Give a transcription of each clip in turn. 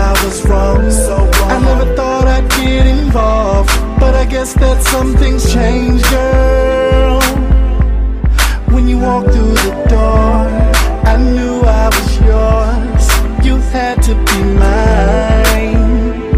I was wrong, so wrong. I never thought I'd get involved, but I guess that some things change, girl. When you walked through the door, I knew I was yours. You had to be mine.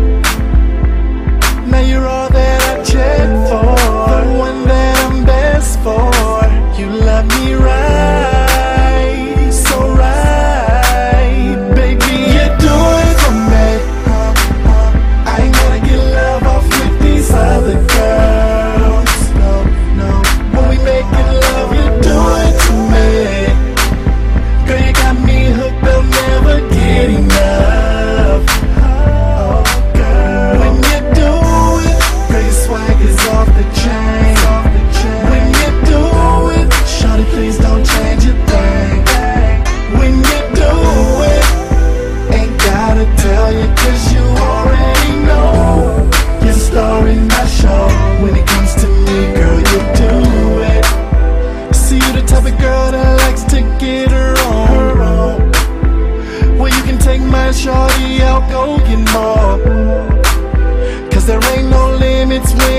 Now you're all that I check for, the one that I'm best for. You love me right, so right, baby. You do it for me. I ain't gonna get love off with these other girls. No, no. When we make it love, you do it to me. Girl, you got me hooked, I'll never get enough. Oh, girl. When you do it, girl, your swag is off the chain. When you do it, shawty, please don't change a thing. When you do it, ain't gotta tell you, 'cause you already know. Your story, my show. When it comes to me, girl, you do it. See, you the type of girl that likes to get her own. Well, you can take my shawty out, go get more. 'Cause there ain't no limits when